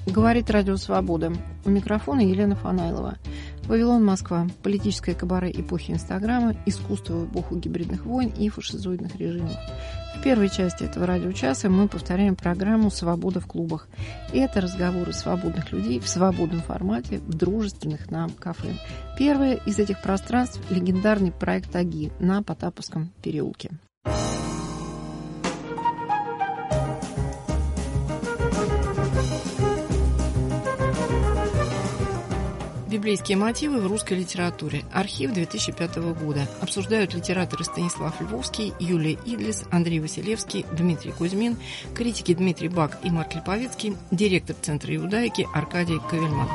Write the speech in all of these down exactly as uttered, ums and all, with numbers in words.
Говорит Радио Свобода. У микрофона Елена Фанайлова. Вавилон, Москва. Политическое кабаре эпохи Инстаграма, искусство в эпоху гибридных войн и фашизоидных режимов. В первой части этого радиочаса мы повторяем программу «Свобода в клубах». И это разговоры свободных людей в свободном формате, в дружественных нам кафе. Первое из этих пространств – легендарный проект АГИ на Потаповском переулке. Библейские мотивы в русской литературе. Архив две тысячи пятого года. Обсуждают литераторы Станислав Львовский, Юлия Идлис, Андрей Василевский, Дмитрий Кузьмин, критики Дмитрий Бак и Марк Липовицкий, директор Центра иудаики Аркадий Ковельман.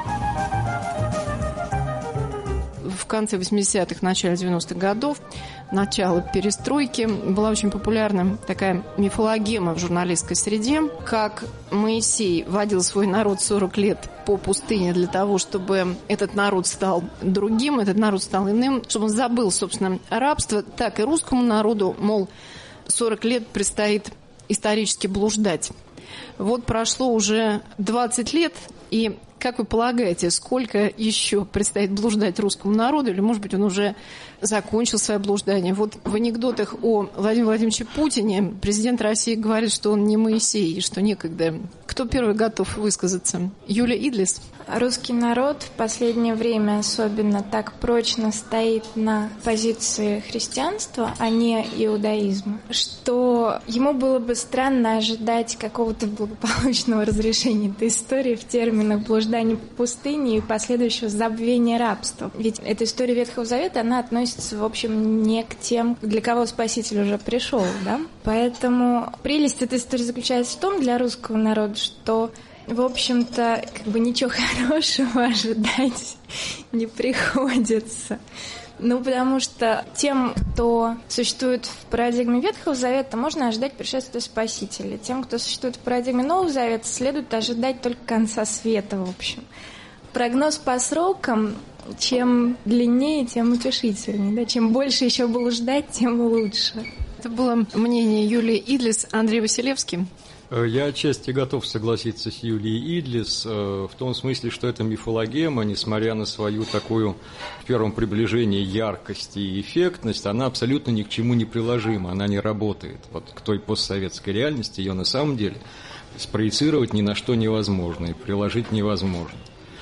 В конце восьмидесятых, начале девяностых годов, начало перестройки, была очень популярна такая мифологема в журналистской среде, как Моисей водил свой народ сорок лет по пустыне для того, чтобы этот народ стал другим, этот народ стал иным, чтобы он забыл, собственно, рабство, так и русскому народу, мол, сорок лет предстоит исторически блуждать. Вот прошло уже двадцать лет, и как вы полагаете, сколько еще предстоит блуждать русскому народу, или, может быть, он уже закончил свое блуждание? Вот в анекдотах о Владимире Владимировиче Путине президент России говорит, что он не Моисей, и что некогда. Кто первый готов высказаться? Юлия Идлис? Русский народ в последнее время особенно так прочно стоит на позиции христианства, а не иудаизма, что ему было бы странно ожидать какого-то благополучного разрешения этой истории в терминах блуждания по пустыне и последующего забвения рабства. Ведь эта история Ветхого Завета, она относится, в общем, не к тем, для кого Спаситель уже пришел, да? Поэтому прелесть этой истории заключается в том для русского народа, что, в общем-то, как бы ничего хорошего ожидать не приходится. Ну, потому что тем, кто существует в парадигме Ветхого Завета, можно ожидать пришествия Спасителя. Тем, кто существует в парадигме Нового Завета, следует ожидать только конца света, в общем. Прогноз по срокам, чем длиннее, тем утешительнее. Да? Чем больше еще блуждать, тем лучше. Это было мнение Юлии Идлис. Андрей Василевский. Я отчасти готов согласиться с Юлией Идлис в том смысле, что эта мифологема, несмотря на свою такую в первом приближении яркость и эффектность, она абсолютно ни к чему не приложима, она не работает. Вот к той постсоветской реальности ее на самом деле спроецировать ни на что невозможно и приложить невозможно.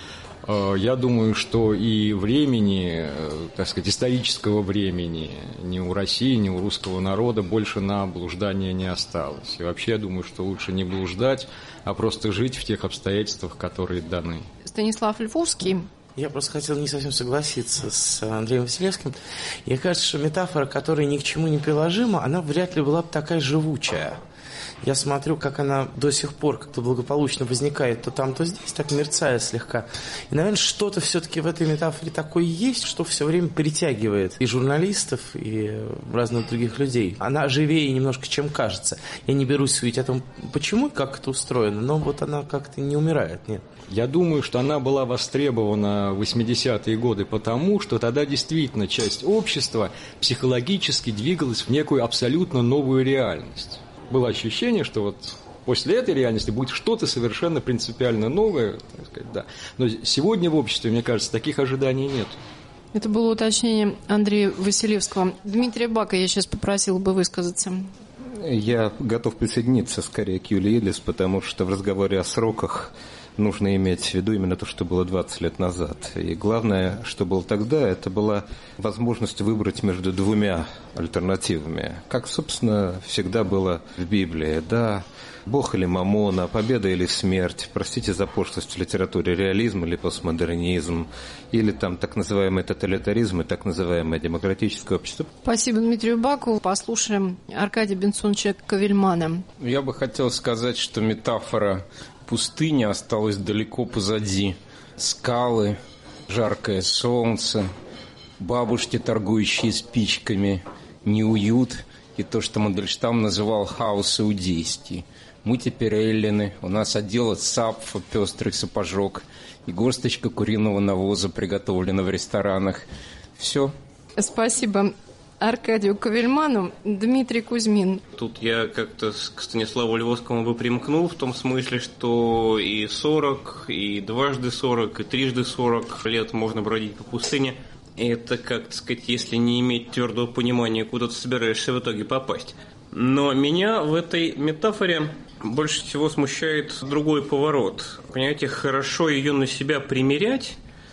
Я думаю, что и времени, так сказать, исторического времени ни у России, ни у русского народа больше на блуждание не осталось. И вообще я думаю, что лучше не блуждать, а просто жить в тех обстоятельствах, которые даны. Станислав Львовский. Я просто хотел не совсем согласиться с Андреем Василевским. Мне кажется, что метафора, которая ни к чему не приложима, она вряд ли была бы такая живучая. Я смотрю, как она до сих пор как-то благополучно возникает то там, то здесь, так мерцая слегка. И, наверное, что-то все-таки в этой метафоре такое есть, что все время притягивает и журналистов, и разных других людей. Она живее немножко, чем кажется. Я не берусь судить о том, почему, как это устроено, но вот она как-то не умирает, нет. Я думаю, что она была востребована в восьмидесятые годы потому, что тогда действительно часть общества психологически двигалась в некую абсолютно новую реальность. Было ощущение, что вот после этой реальности будет что-то совершенно принципиально новое, так сказать, да. Но сегодня в обществе, мне кажется, таких ожиданий нет. Это было уточнение Андрея Василевского. Дмитрия Бака я сейчас попросила бы высказаться. Я готов присоединиться скорее к Юлии Идлис, потому что в разговоре о сроках нужно иметь в виду именно то, что было двадцать лет назад. И главное, что было тогда, это была возможность выбрать между двумя альтернативами. Как, собственно, всегда было в Библии. Да, Бог или Мамона, победа или смерть, простите за пошлость в литературе, реализм или постмодернизм, или там так называемый тоталитаризм и так называемое демократическое общество. Спасибо Дмитрию Баку. Послушаем Аркадия Бенсоновича Ковельмана. Я бы хотел сказать, что метафора пустыня осталась далеко позади. Скалы, жаркое солнце, бабушки, торгующие спичками, неуют и то, что Мандельштам называл хаос иудейский. Мы теперь эллины, у нас отдел от сапфа, пестрый сапожок и горсточка куриного навоза приготовлена в ресторанах. Все. Спасибо. Аркадию Кавельману. Дмитрий Кузьмин. Тут я как-то к Станиславу Львовскому бы примкнул в том смысле, что и сорок, и дважды сорок, и трижды сорок лет можно бродить по пустыне. Это, как так сказать, если не иметь твердого понимания, куда ты собираешься в итоге попасть. Но меня в этой метафоре больше всего смущает другой поворот. Понимаете, хорошо ее на себя примерять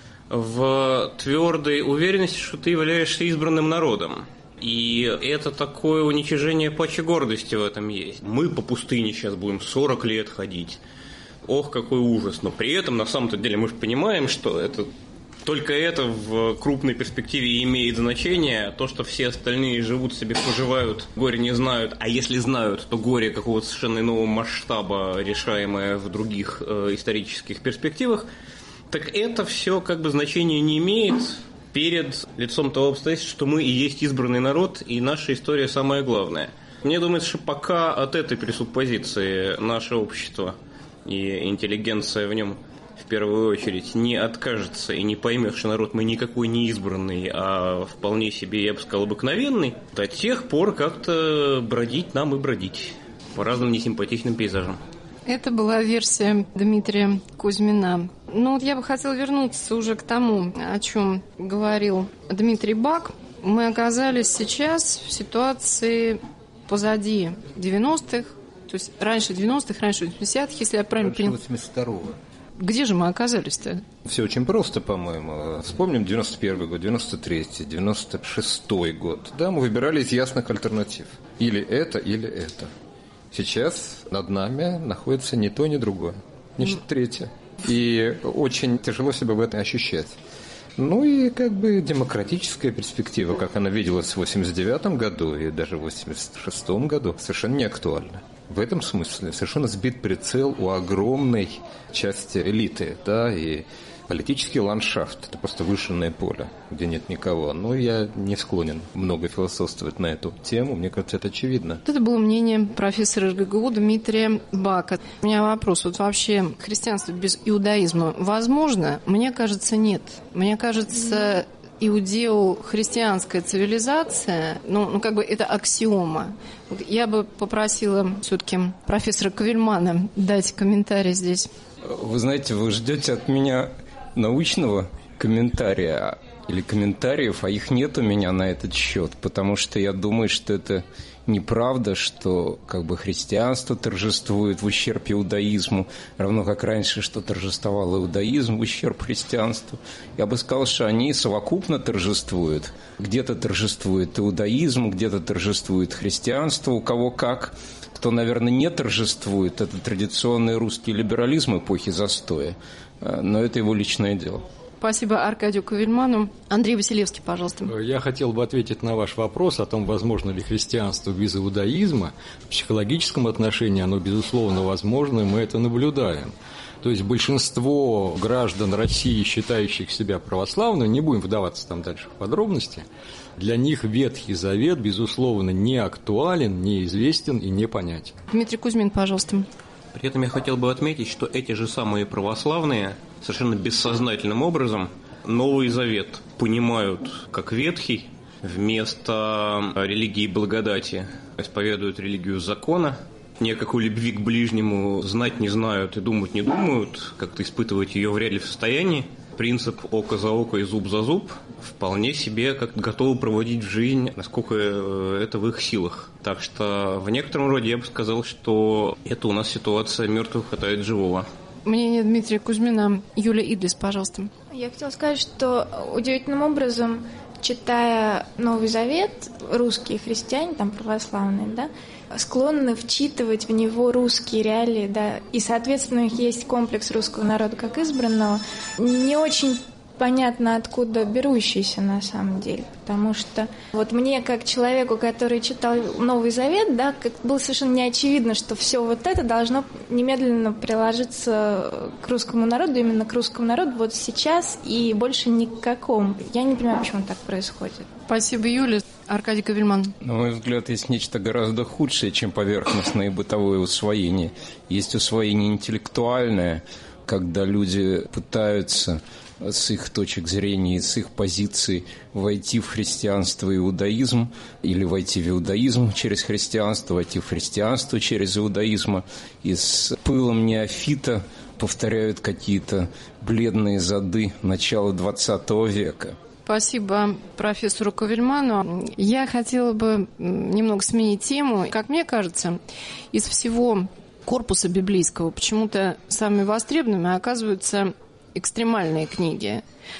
в твердой уверенности, что ты являешься избранным народом. И это такое уничижение пачи гордости в этом есть. Мы по пустыне сейчас будем сорок лет ходить. Ох, какой ужас. Но при этом, на самом-то деле, мы же понимаем, что это... Только это в крупной перспективе имеет значение. То, что все остальные живут себе, поживают, горе не знают. А если знают, то горе какого-то совершенно иного масштаба, решаемое в других э, исторических перспективах. Так это все как бы значения не имеет перед лицом того обстоятельства, что мы и есть избранный народ, и наша история самая главная. Мне думается, что пока от этой пресуппозиции наше общество и интеллигенция в нем в первую очередь не откажется и не поймет, что народ мы никакой не избранный, а вполне себе, я бы сказал, обыкновенный, до тех пор как-то бродить нам и бродить по разным несимпатичным пейзажам. Это была версия Дмитрия Кузьмина. Ну вот я бы хотела вернуться уже к тому, о чем говорил Дмитрий Бак. Мы оказались сейчас в ситуации позади девяностых, то есть раньше девяностых, раньше восьмидесятых, если я правильно поняла. восемьдесят второго. Где же мы оказались-то? Все очень просто, по-моему. Вспомним девяносто первый год, девяносто третий, девяносто шестой год. Да, мы выбирали из ясных альтернатив. Или это, или это. Сейчас над нами находится ни то, ни другое. Нечто третье. И очень тяжело себя в этом ощущать. Ну и как бы демократическая перспектива, как она виделась в восемьдесят девятом году и даже в восемьдесят шестом году, совершенно не актуальна. В этом смысле совершенно сбит прицел у огромной части элиты, да, и политический ландшафт – это просто вышенное поле, где нет никого. Но я не склонен много философствовать на эту тему, мне кажется, это очевидно. Это было мнение профессора РГГУ Дмитрия Бака. У меня вопрос, вот вообще христианство без иудаизма возможно? Мне кажется, нет. Мне кажется, иудео-христианская цивилизация, ну, ну, как бы это аксиома. Вот я бы попросила все-таки профессора Кавельмана дать комментарий здесь. Вы знаете, вы ждете от меня научного комментария или комментариев, а их нет у меня на этот счет, потому что я думаю, что это неправда, что как бы христианство торжествует в ущерб иудаизму, равно как раньше, что торжествовал иудаизм в ущерб христианству. Я бы сказал, что они совокупно торжествуют. Где-то торжествует иудаизм, где-то торжествует христианство, у кого как. Кто, наверное, не торжествует, это традиционный русский либерализм эпохи застоя, но это его личное дело. Спасибо Аркадию Кавельману. Андрей Василевский, пожалуйста. Я хотел бы ответить на ваш вопрос о том, возможно ли христианство без иудаизма. В психологическом отношении оно, безусловно, возможно, и мы это наблюдаем. То есть большинство граждан России, считающих себя православными, не будем вдаваться там дальше в подробности, для них Ветхий Завет, безусловно, не актуален, неизвестен и непонятен. Дмитрий Кузьмин, пожалуйста. При этом я хотел бы отметить, что эти же самые православные совершенно бессознательным образом Новый Завет понимают как ветхий, вместо религии благодати исповедуют религию закона, никакой любви к ближнему знать не знают и думать не думают, как-то испытывать ее вряд ли в состоянии. Принцип око за око и зуб за зуб вполне себе как готовы проводить в жизнь, насколько это в их силах. Так что в некотором роде я бы сказал, что это у нас ситуация мертвых хватает живого. Мнение Дмитрия Кузьмина. Юлия Идлис, пожалуйста. Я хотела сказать, что удивительным образом, читая Новый Завет, русские христиане, там православные, да, склонны вчитывать в него русские реалии, да, и, соответственно, у них есть комплекс русского народа как избранного, не очень понятно, откуда берущийся на самом деле, потому что вот мне, как человеку, который читал Новый Завет, да, как было совершенно неочевидно, что все вот это должно немедленно приложиться к русскому народу, именно к русскому народу вот сейчас и больше ни к какому. Я не понимаю, почему так происходит. Спасибо, Юля. Аркадий Кавельман. На мой взгляд, есть нечто гораздо худшее, чем поверхностное и бытовое усвоение. Есть усвоение интеллектуальное, когда люди пытаются с их точек зрения, с их позиций войти в христианство и иудаизм, или войти в иудаизм через христианство, войти в христианство через иудаизм, и с пылом неофита повторяют какие-то бледные зады начала двадцатого века. Спасибо профессору Ковельману. Я хотела бы немного сменить тему. Как мне кажется, из всего корпуса библейского почему-то самыми востребованными оказываются экстремальные книги.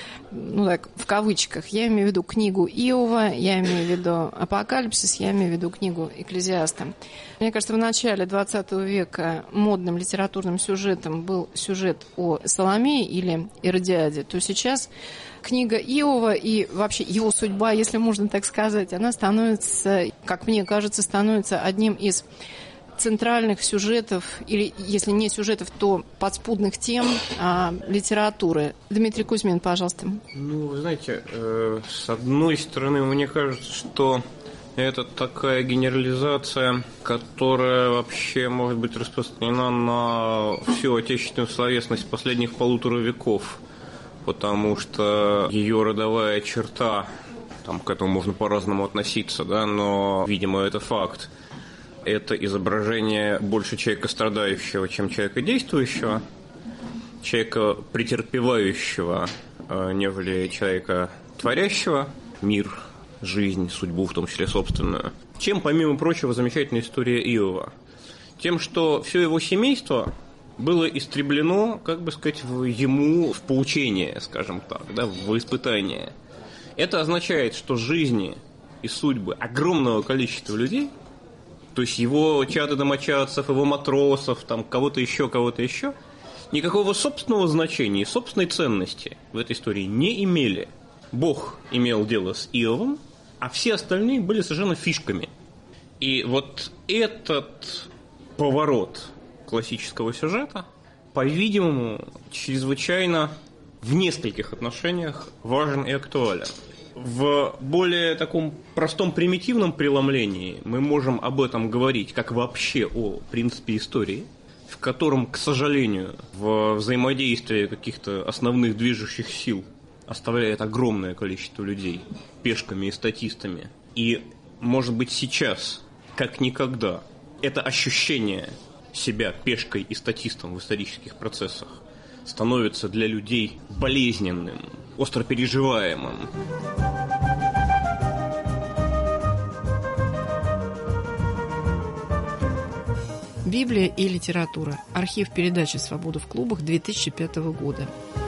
Ну так, в кавычках. Я имею в виду книгу Иова, я имею в виду Апокалипсис, я имею в виду книгу Экклезиаста. Мне кажется, в начале двадцатого века модным литературным сюжетом был сюжет о Соломее или Иродиаде, то сейчас книга Иова и вообще его судьба, если можно так сказать, она становится, как мне кажется, становится одним из центральных сюжетов, или, если не сюжетов, то подспудных тем а, литературы. Дмитрий Кузьмин, пожалуйста. Ну, вы знаете, э, с одной стороны, мне кажется, что это такая генерализация, которая вообще может быть распространена на всю отечественную словесность последних полутора веков, потому что ее родовая черта, там к этому можно по-разному относиться, да, но, видимо, это факт. Это изображение больше человека страдающего, чем человека действующего, человека претерпевающего, нежели человека творящего мир, жизнь, судьбу, в том числе собственную. Чем, помимо прочего, замечательная история Иова? Тем, что все его семейство было истреблено, как бы сказать, в ему в поучение, скажем так, да, в испытание. Это означает, что жизни и судьбы огромного количества людей, то есть его чада домочадцев, его матросов, там, кого-то еще, кого-то еще, никакого собственного значения и собственной ценности в этой истории не имели. Бог имел дело с Иовом, а все остальные были совершенно фишками. И вот этот поворот классического сюжета, по-видимому, чрезвычайно в нескольких отношениях важен и актуален. В более таком простом примитивном преломлении мы можем об этом говорить как вообще о принципе истории, в котором, к сожалению, в взаимодействии каких-то основных движущих сил оставляет огромное количество людей пешками и статистами. И, может быть, сейчас, как никогда, это ощущение себя пешкой и статистом в исторических процессах становится для людей болезненным, остро переживаемым. Библия и литература. Архив передачи «Свобода в клубах» две тысячи пятого года.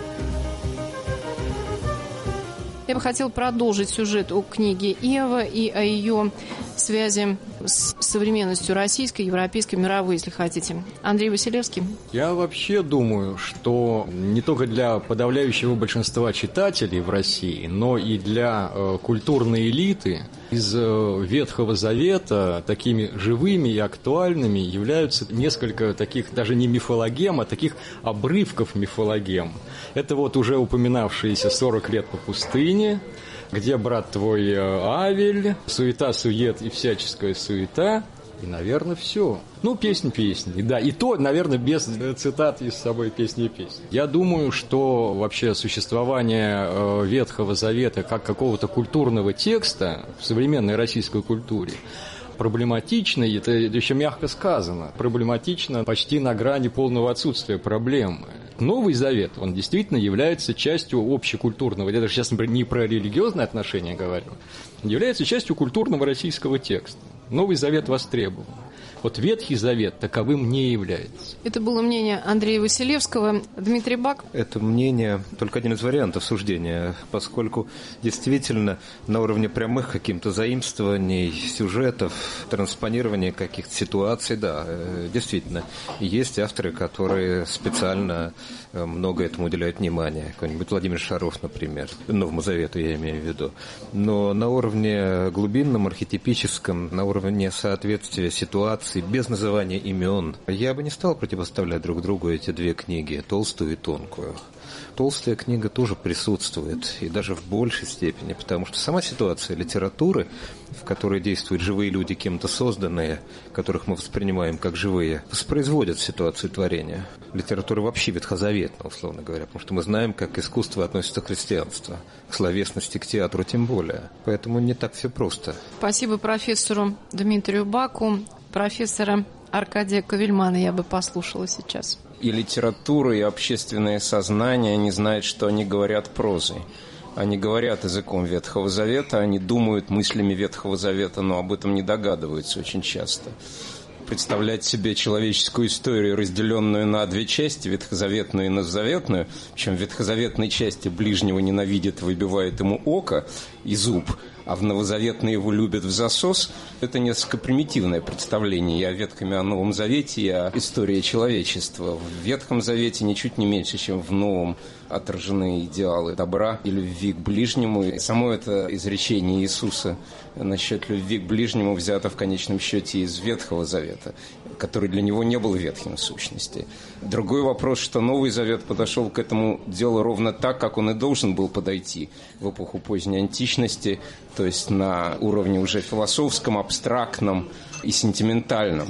Я бы хотела продолжить сюжет о книге Иова и о ее связи с современностью российской, европейской, мировой, если хотите. Андрей Василевский. Я вообще думаю, что не только для подавляющего большинства читателей в России, но и для э, культурной элиты из э, Ветхого Завета такими живыми и актуальными являются несколько таких, даже не мифологем, а таких обрывков мифологем. Это вот уже упоминавшиеся сорок лет по пустыне, где брат твой Авель, суета-сует и всяческая суета, и, наверное, все. Ну, песнь песни, да, и то, наверное, без цитат из собой песни песни. Я думаю, что вообще существование Ветхого Завета как какого-то культурного текста в современной российской культуре проблематично, и это еще мягко сказано, проблематично почти на грани полного отсутствия проблемы. Новый Завет, он действительно является частью общекультурного, я даже сейчас, например, не про религиозные отношения говорю, является частью культурного российского текста. Новый Завет востребован. Вот Ветхий Завет таковым не является. Это было мнение Андрея Василевского. Дмитрий Бак. Это мнение только один из вариантов суждения, поскольку действительно на уровне прямых каких-то заимствований, сюжетов, транспонирования каких-то ситуаций, да, действительно, есть авторы, которые специально много этому уделяют внимания. Какой-нибудь Владимир Шаров, например, Новому Завету я имею в виду. Но на уровне глубинном, архетипическом, на уровне соответствия ситуации, традиции, без называния имен. Я бы не стал противоставлять друг другу эти две книги, толстую и тонкую. Толстая книга тоже присутствует, и даже в большей степени, потому что сама ситуация литературы, в которой действуют живые люди, кем-то созданные, которых мы воспринимаем как живые, воспроизводят ситуацию творения. Литература вообще ветхозаветна, условно говоря, потому что мы знаем, как искусство относится к христианству, к словесности, к театру тем более. Поэтому не так все просто. Спасибо профессору Дмитрию Баку, профессора Аркадия Ковельмана я бы послушала сейчас. И литература, и общественное сознание, они знают, что они говорят прозой. Они говорят языком Ветхого Завета, они думают мыслями Ветхого Завета, но об этом не догадываются очень часто. Представлять себе человеческую историю, разделенную на две части, ветхозаветную и новозаветную, причем в ветхозаветной части ближнего ненавидит, выбивает ему око и зуб, а в новозаветной его любят в засос, это несколько примитивное представление и о Ветхом, и о Новом Завете, и о истории человечества. В Ветхом Завете ничуть не меньше, чем в Новом, отражены идеалы добра и любви к ближнему. И само это изречение Иисуса насчет любви к ближнему взято в конечном счете из Ветхого Завета, который для него не был ветхим в сущности. Другой вопрос, что Новый Завет подошел к этому делу ровно так, как он и должен был подойти в эпоху поздней античности, то есть на уровне уже философском, абстрактном и сентиментальном.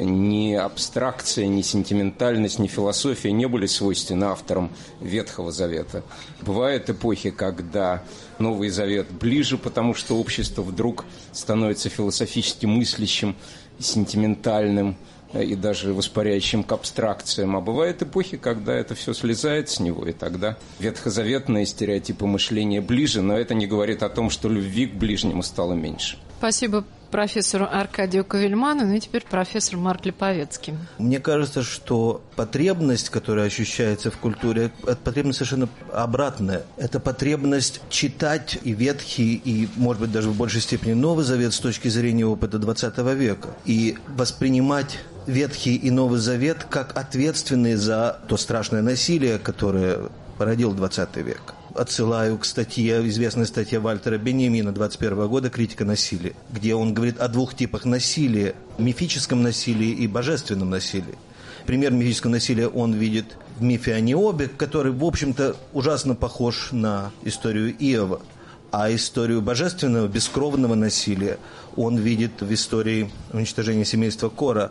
Ни абстракция, ни сентиментальность, ни философия не были свойственны авторам Ветхого Завета. Бывают эпохи, когда Новый Завет ближе, потому что общество вдруг становится философически мыслящим, сентиментальным и даже воспаряющим к абстракциям. А бывают эпохи, когда это все слезает с него, и тогда ветхозаветные стереотипы мышления ближе, но это не говорит о том, что любви к ближнему стало меньше. Спасибо профессору Аркадию Ковельману, ну и теперь профессор Марк Липовецкий. Мне кажется, что потребность, которая ощущается в культуре, это потребность совершенно обратная. Это потребность читать и Ветхий, и, может быть, даже в большей степени Новый Завет с точки зрения опыта двадцатого века. И воспринимать Ветхий и Новый Завет как ответственные за то страшное насилие, которое породил двадцатый век. Отсылаю к статье, известной статье Вальтера Беньямина двадцать первого года «Критика насилия», где он говорит о двух типах насилия – мифическом насилии и божественном насилии. Пример мифического насилия он видит в мифе о Необе, который, в общем-то, ужасно похож на историю Иова. А историю божественного, бескровного насилия он видит в истории уничтожения семейства Кора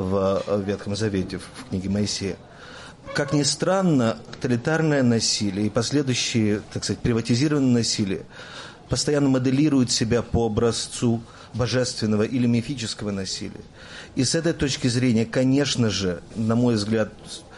в Ветхом Завете, в книге Моисея. Как ни странно, тоталитарное насилие и последующие, так сказать, приватизированное насилие постоянно моделируют себя по образцу божественного или мифического насилия. И с этой точки зрения, конечно же, на мой взгляд,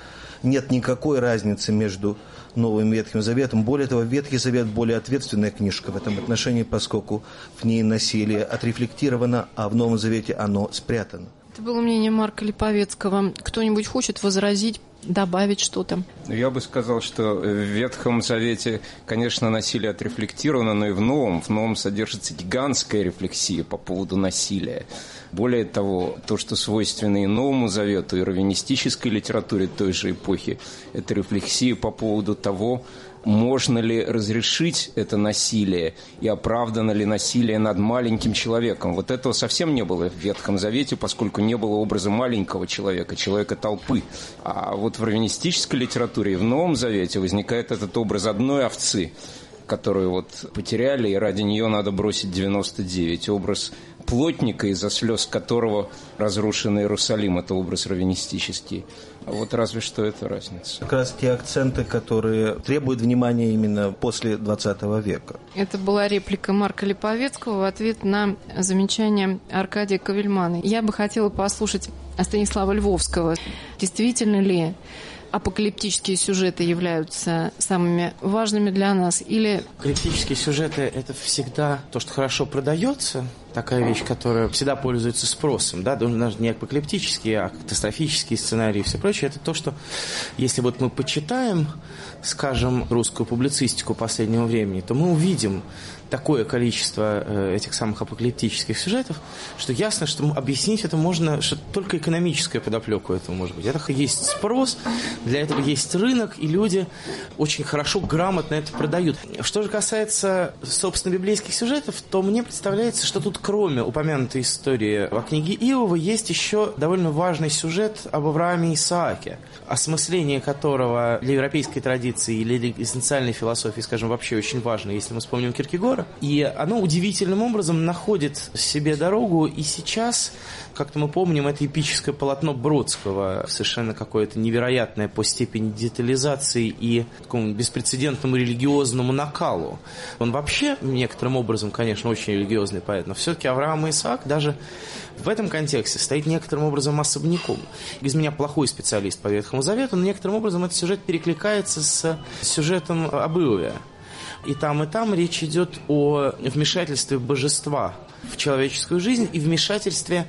нет никакой разницы между Новым и Ветхим Заветом. Более того, Ветхий Завет более ответственная книжка в этом отношении, поскольку в ней насилие отрефлектировано, а в Новом Завете оно спрятано. Это было мнение Марка Липовецкого. Кто-нибудь хочет возразить, добавить что-то? Я бы сказал, что в Ветхом Завете, конечно, насилие отрефлектировано, но и в Новом. В Новом содержится гигантская рефлексия по поводу насилия. Более того, то, что свойственно и Новому Завету, и раввинистической литературе той же эпохи, это рефлексия по поводу того, можно ли разрешить это насилие и оправдано ли насилие над маленьким человеком. Вот этого совсем не было в Ветхом Завете, поскольку не было образа маленького человека, человека толпы. А вот в раввинистической литературе и в Новом Завете возникает этот образ одной овцы, которую вот потеряли, и ради нее надо бросить девяносто девять. Образ плотника, из-за слез которого разрушен Иерусалим. Это образ раввинистический. А вот разве что это разница. Как раз те акценты, которые требуют внимания именно после двадцатого века. Это была реплика Марка Липовецкого в ответ на замечание Аркадия Ковельмана. Я бы хотела послушать Станислава Львовского. Действительно ли апокалиптические сюжеты являются самыми важными для нас? Или... Апокалиптические сюжеты – это всегда то, что хорошо продается, такая вещь, которая всегда пользуется спросом, да, даже не апокалиптические, а катастрофические сценарии и все прочее. Это то, что, если вот мы почитаем, скажем, русскую публицистику последнего времени, то мы увидим такое количество э, этих самых апокалиптических сюжетов, что ясно, что объяснить это можно, что только экономическая подоплека этого может быть. Это есть спрос, для этого есть рынок, и люди очень хорошо, грамотно это продают. Что же касается, собственно, библейских сюжетов, то мне представляется, что тут кроме упомянутой истории во книге Иова, есть еще довольно важный сюжет об Аврааме и Исааке, осмысление которого для европейской традиции или для экзистенциальной философии, скажем, вообще очень важно, если мы вспомним Киркегора. И оно удивительным образом находит себе дорогу и сейчас, как-то мы помним, это эпическое полотно Бродского, совершенно какое-то невероятное по степени детализации и такому беспрецедентному религиозному накалу. Он вообще некоторым образом, конечно, очень религиозный поэт, но все-таки Авраам и Исаак даже в этом контексте стоит некоторым образом особняком. Без меня плохой специалист по Ветхому Завету, но некоторым образом этот сюжет перекликается с сюжетом об Иове. И там, и там речь идет о вмешательстве божества в человеческую жизнь и вмешательстве,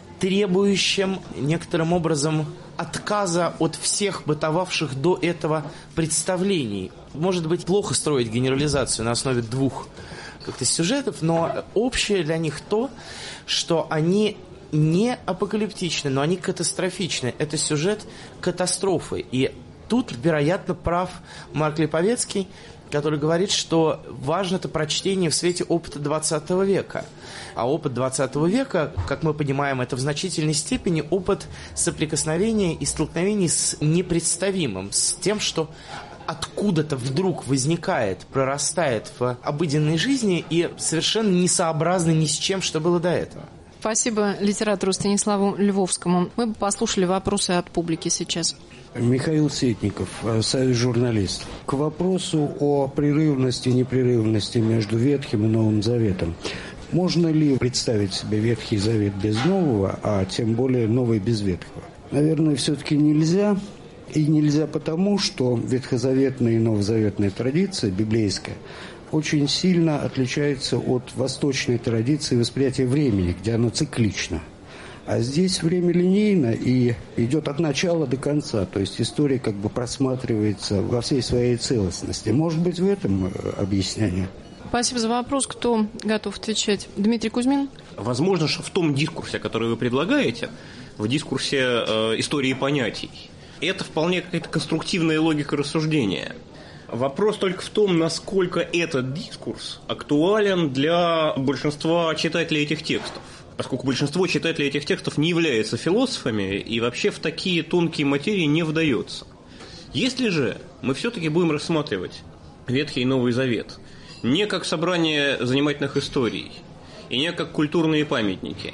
требующем некоторым образом отказа от всех бытовавших до этого представлений. Может быть, плохо строить генерализацию на основе двух как-то сюжетов, но общее для них то, что они не апокалиптичны, но они катастрофичны. Это сюжет катастрофы. И тут, вероятно, прав Марк Липовецкий, который говорит, что важно это прочтение в свете опыта двадцатого века. А опыт двадцатого века, как мы понимаем, это в значительной степени опыт соприкосновения и столкновений с непредставимым, с тем, что откуда-то вдруг возникает, прорастает в обыденной жизни и совершенно несообразно ни с чем, что было до этого. Спасибо литератору Станиславу Львовскому. Мы бы послушали вопросы от публики сейчас. Михаил Сетников, Союз журналистов. К вопросу о прерывности и непрерывности между Ветхим и Новым Заветом. Можно ли представить себе Ветхий Завет без Нового, а тем более Новый без Ветхого? Наверное, все-таки нельзя. И нельзя потому, что ветхозаветная и новозаветная традиция, библейская, очень сильно отличается от восточной традиции восприятия времени, где оно циклично. А здесь время линейно и идет от начала до конца. То есть история как бы просматривается во всей своей целостности. Может быть, в этом объяснение? Спасибо за вопрос. Кто готов отвечать? Дмитрий Кузьмин? Возможно, что в том дискурсе, который вы предлагаете, в дискурсе э, истории понятий, это вполне какая-то конструктивная логика рассуждения. Вопрос только в том, насколько этот дискурс актуален для большинства читателей этих текстов. Поскольку большинство читателей этих текстов не являются философами и вообще в такие тонкие материи не вдается. Если же мы все-таки будем рассматривать Ветхий и Новый Завет не как собрание занимательных историй и не как культурные памятники,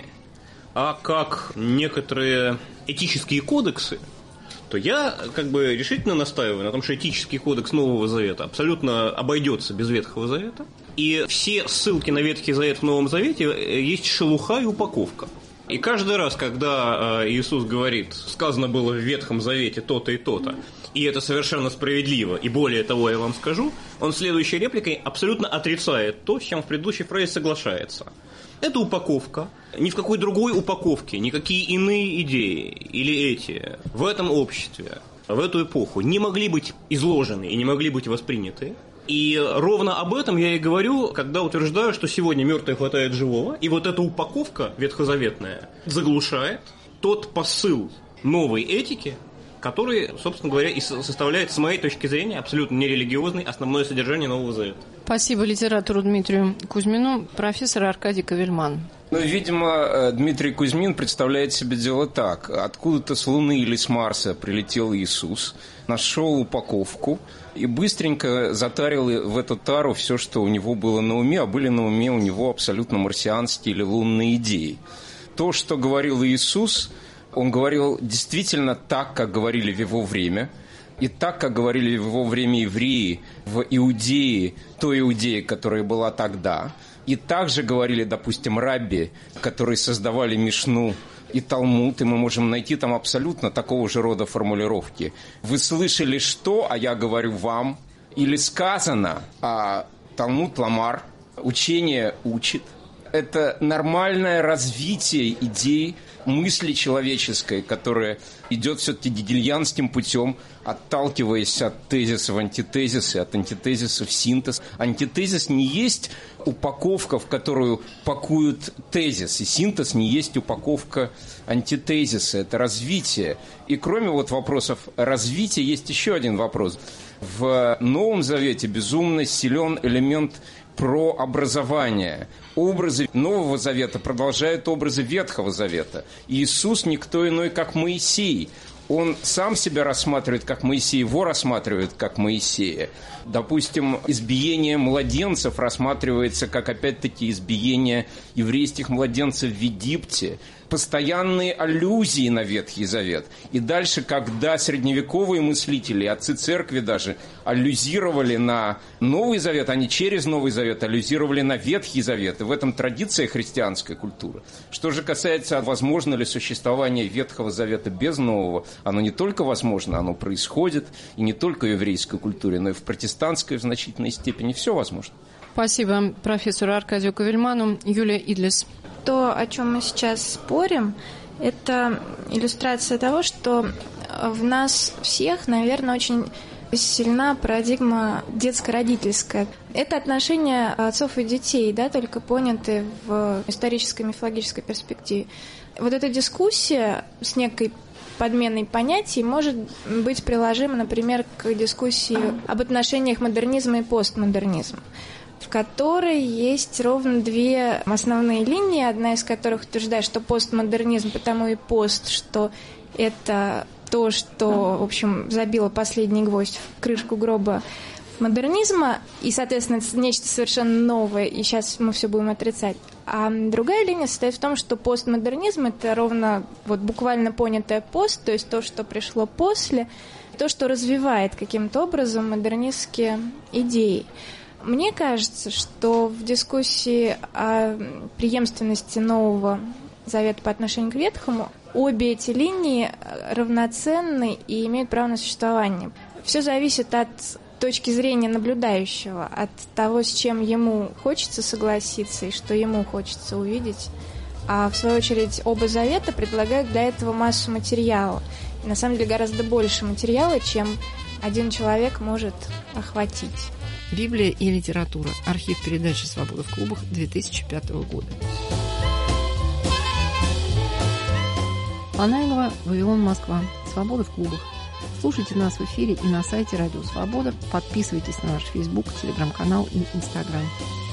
а как некоторые этические кодексы, то я как бы решительно настаиваю на том, что этический кодекс Нового Завета абсолютно обойдется без Ветхого Завета. И все ссылки на Ветхий Завет в Новом Завете есть шелуха и упаковка. И каждый раз, когда Иисус говорит, сказано было в Ветхом Завете то-то и то-то, и это совершенно справедливо, и более того я вам скажу, он следующей репликой абсолютно отрицает то, с чем в предыдущей фразе соглашается. Это упаковка. Ни в какой другой упаковке, никакие иные идеи или эти в этом обществе, в эту эпоху не могли быть изложены и не могли быть восприняты. И ровно об этом я и говорю, когда утверждаю, что сегодня мертвое хватает живого, и вот эта упаковка ветхозаветная заглушает тот посыл новой этики, который, собственно говоря, и составляет, с моей точки зрения, абсолютно нерелигиозный основное содержание Нового Завета. Спасибо литератору Дмитрию Кузьмину. Профессор Аркадий Кавельман. Ну, видимо, Дмитрий Кузьмин представляет себе дело так. Откуда-то с Луны или с Марса прилетел Иисус, нашел упаковку и быстренько затарил в эту тару все, что у него было на уме, а были на уме у него абсолютно марсианские или лунные идеи. То, что говорил Иисус, он говорил действительно так, как говорили в его время, и так, как говорили в его время евреи в Иудее, той Иудее, которая была тогда. И также говорили, допустим, рабби, которые создавали Мишну и Талмуд, и мы можем найти там абсолютно такого же рода формулировки. Вы слышали что, а я говорю вам, или сказано, а Талмуд ламар, учение учит. Это нормальное развитие идей мысли человеческой, которая идет все-таки гегельянским путем, отталкиваясь от тезиса в антитезис и от антитезиса в синтез. Антитезис не есть упаковка, в которую пакуют тезис, и синтез не есть упаковка антитезиса, это развитие. И кроме вот вопросов развития есть еще один вопрос. В Новом Завете безумно силен элемент про образование. Образы Нового Завета продолжают образы Ветхого Завета. Иисус никто иной, как Моисей. Он сам себя рассматривает как Моисей, его рассматривают как Моисея. Допустим, избиение младенцев рассматривается как, опять-таки, избиение еврейских младенцев в Египте. Постоянные аллюзии на Ветхий Завет. И дальше, когда средневековые мыслители, отцы церкви даже, аллюзировали на Новый Завет, они через Новый Завет аллюзировали на Ветхий Завет. И в этом традиция христианской культуры. Что же касается, возможно ли существование Ветхого Завета без Нового, оно не только возможно, оно происходит, и не только в еврейской культуре, но и в протестантской в значительной степени. Все возможно. Спасибо профессору Аркадию Ковельману. Юлия Идлис. То, о чем мы сейчас спорим, это иллюстрация того, что в нас всех, наверное, очень сильна парадигма детско-родительская. Это отношения отцов и детей, да, только поняты в исторической мифологической перспективе. Вот эта дискуссия с некой подменой понятий может быть приложима, например, к дискуссии об отношениях модернизма и постмодернизма, в которой есть ровно две основные линии, одна из которых утверждает, что постмодернизм, потому и пост, что это то, что, в общем, забило последний гвоздь в крышку гроба модернизма, и, соответственно, это нечто совершенно новое, и сейчас мы все будем отрицать. А другая линия состоит в том, что постмодернизм – это ровно вот буквально понятое пост, то есть то, что пришло после, то, что развивает каким-то образом модернистские идеи. Мне кажется, что в дискуссии о преемственности Нового Завета по отношению к Ветхому обе эти линии равноценны и имеют право на существование. Все зависит от точки зрения наблюдающего, от того, с чем ему хочется согласиться и что ему хочется увидеть. А в свою очередь оба завета предлагают для этого массу материала. И на самом деле гораздо больше материала, чем один человек может охватить. Библия и литература. Архив передачи «Свобода в клубах» две тысячи пятого года. Панайлова, Вавилон, Москва. «Свобода в клубах». Слушайте нас в эфире и на сайте Радио Свобода. Подписывайтесь на наш Фейсбук, Телеграм-канал и Инстаграм.